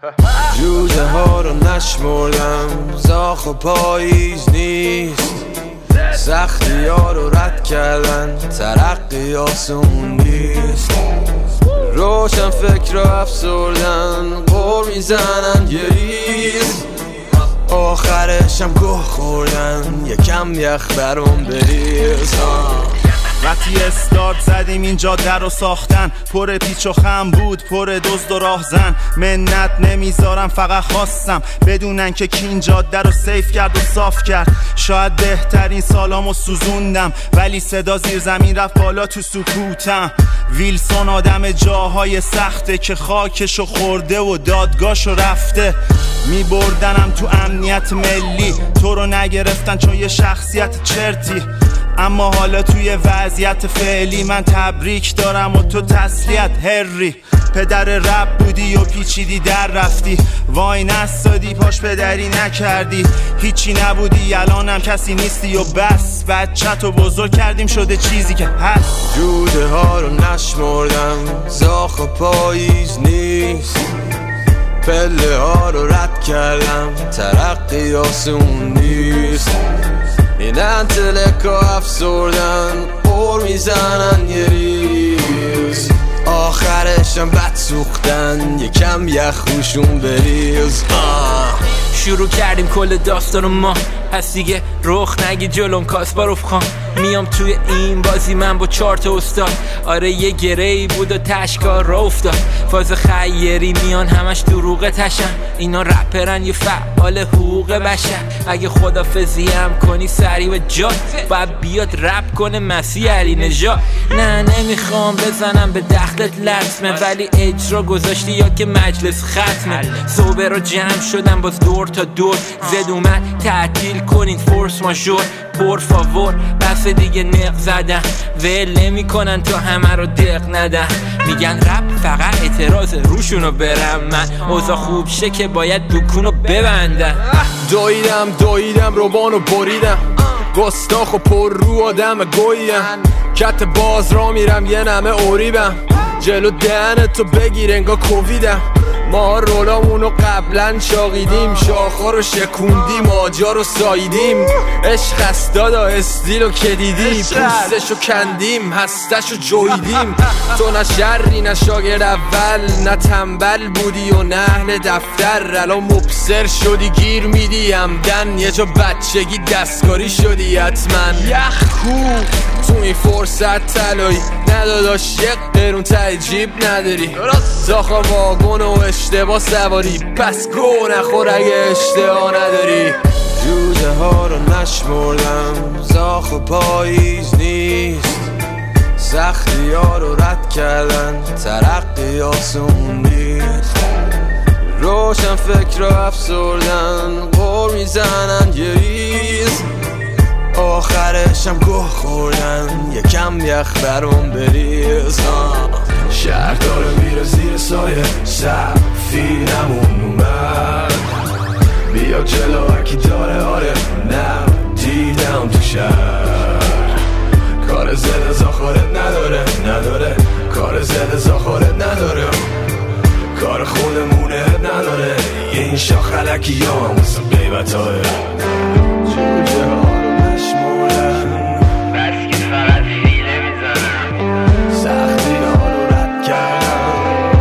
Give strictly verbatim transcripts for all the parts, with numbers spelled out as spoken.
جوجه ها رو نشمردم، زاخ و پاییز نیست، سختی ها رو رد کردن، ترقی آسون نیست. روشن فکر رو افسردن، قور میزنن گریز، آخرشم گوه خوردن، یکم یخ برام بریز. وقتی استارت زدیم این جاده رو ساختن، پر پیچ و خم بود، پر دزد و راهزن. منت نمیذارم، فقط خواستم بدونن که کی این جاده رو سیف کرد و صاف کرد. شاید بهترین سالامو سوزوندم، ولی صدا زیر زمین رفت بالا تو سکوتم. ویلسون آدم جاهای سخته که خاکشو خورده و دادگاهشو رفته. میبردنم تو امنیت ملی، تو رو نگرفتن چون یه شخصیت چرتی. اما حالا توی وضعیت فعلی من تبریک دارم و تو تسلیت هری. پدر رب بودی و پیچیدی در رفتی، وای نستادی پاش پدری نکردی. هیچی نبودی الانم کسی نیستی و بس، بچه‌تو بزرگ کردیم شده چیزی که هست. جوده ها رو نشمردم، زاخ و پاییز نیست، پله ها رو رد کردم، ترقی آسون نیست. این انتلکا افسردن، قور میزنن یه ریز، آخرشم بد سوختن، یکم یخ روشون بریز. آه. شروع کردیم کل داستانو ما، پس دیگه رخ نگی جلوم کاسپاروف خان. میام توی این بازی من با چهار تا استاد، آره یه گره‌ای بود و تشکار را افتاد. فاز خیری میان همش دروغ تشن، اینا رپرن یه فعال حقوق بشر. اگه خدافظی هم کنی سری و جاد، باید بیاد رپ کنه مسیح علی نژاد. نه نمیخوام بزنم به دختت لطمه، ولی اجرا گذاشتی یا که مجلس ختمه. صبح رو جمع شدم باز دور تا دور، زد اومد تعطیل کنین فورس ماژور. پر فاور بس دیگه نق زدن، ول نمی کنن تا همه رو دق ندن. میگن رپ فقط اعتراض، روشونو برم من. اوضاع خوب شه که باید دکونو ببندن. دویدم دویدم روبانو بریدم، گستاخ و پر رو آدم گویم. کت باز را میرم یه نمه اوریبم، جلو دهنتو بگیر انگا کوویدم. ما رولامونو قبلا شاقیدیم، شاخا رو شکوندیم، آجا رو ساییدیم. عشق است دادا استیلو که دیدی، پوستشو کندیم، هستشو جویدیم. تو نه شری نه شاگرد اول، نه تنبل بودی و نه اهل دفتر. الان مبصر شدی گیر میدی همدن، یه جا بچگی دستکاری شدی حتما. یخ کو تو این فرصت طلایی، نداداش یک قرون ته جیب نداری. داخل واگن و اشتباه سواری، پس گو نخور اگه اشتباه نداری. جوجه ها رو نشمردم، زاخ و پاییز نیست، سختی ها رو رد کردن، ترقی آسون نیست. روشن فکر رو افسردن، قور میزنن یه ریز، آخرشم گوه خوردن، یکم یخ برام بریز. شهر داره میره زیر سایه، سفینمون اومد، بیا جلو هرکی داره. آره نه دیدم تو شهر، کار زده زاخارت نداره نداره، کار زده زاخارت نداره، کار خودمونه نداره. این شاخ علکی ها هم واسه قیبت های جوجه ها رو نشمردن، بس که فقط فیله میزنن، سختی ها رو رد کردن،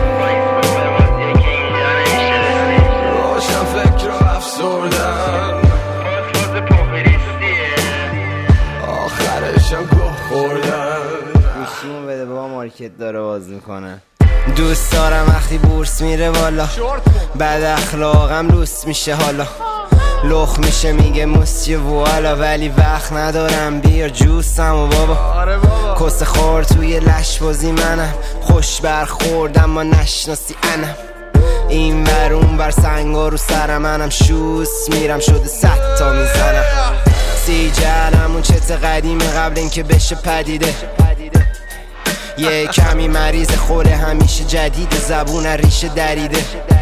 روشن فکر رو افسردن، پاسپورت پاپریستیه، آخرشم گوه خوردن. گوشیمو بده بابا مارکت داره باز میکنه. دوست دارم وقتی بورس میره بالا، بد اخلاقم لوس میشه حالا، لخ میشه میگه موسیه والا، ولی وقت ندارم بیار جوسم و بابا. کس خور توی لش بازی منم، خوش برخوردم ما نشناسی انم. این ور اون بر سنگا رو سرم، منم شوس میرم شده صد تا میزنم. سی جهنمون چت قدیمه قبل اینکه بشه پدیده، یه کمی مریض خوره همیشه جدید، زبون ریشه دریده.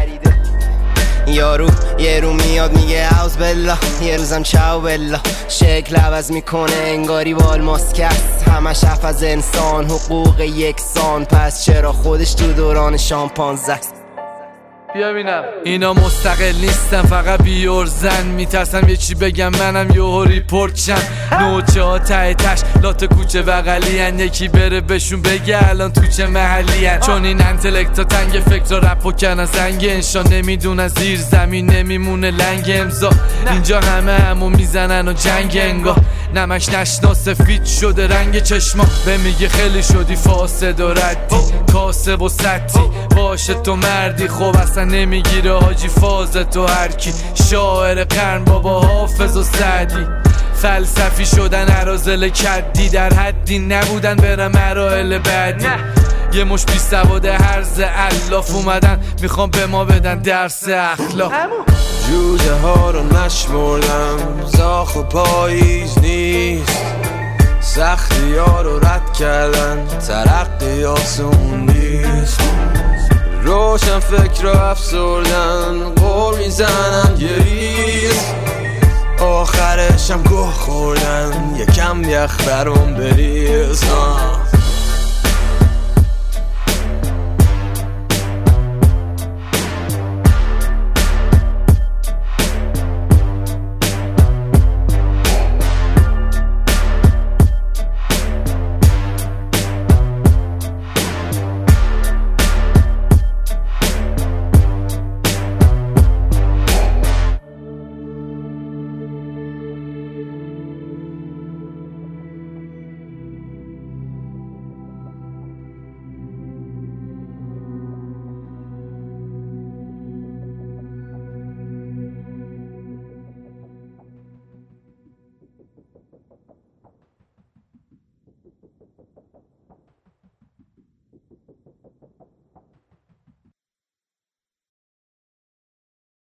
یارو یه رو میاد میگه اوز بلا، یه روزم چاو بلا، شکل عوض میکنه انگاری با الماس کست، همش حرف از انسان حقوق یکسان، پس چرا خودش تو دوران شامپانزه است. بیا بینم. اینا مستقل نیستن فقط بیورزن، میترسم یه چی بگم منم یهو ریپورت شم. نوچه ها ته تش لات کوچه بغلی هن، یکی بره بهشون بگه الان تو چه محلی هن. چون این انتلکت ها تنگ فکر رپو کنن زنگ انشا، نمیدونن زیر زمین نمیمونه لنگ امضا. اینجا همه همو میزنن و جنگ انگاه، نمش نشنا سفید شده رنگ چشما. به میگه خیلی شدی فاسد و ردی، کاسب و سطی باشه تو مردی. خب اصلا نمیگیره حاجی فاز تو هرکی، شاعر قرن بابا حافظ و سعدی. فلسفی شدن عرازل کدی، در حدی نبودن برن مراحل بعدی. یه مش بی سواد هرز الاف اومدن میخوام به ما بدن درس اخلاق. جوجه ها رو نشمردم، زاخ و پاییز نیست، سختی ها رو رد کردن، ترقی آسون نیست. روشن فکر رو افسردن، قول میزنن یه ریز، آخرشم گوه خوردن، یکم یخ برام بریز.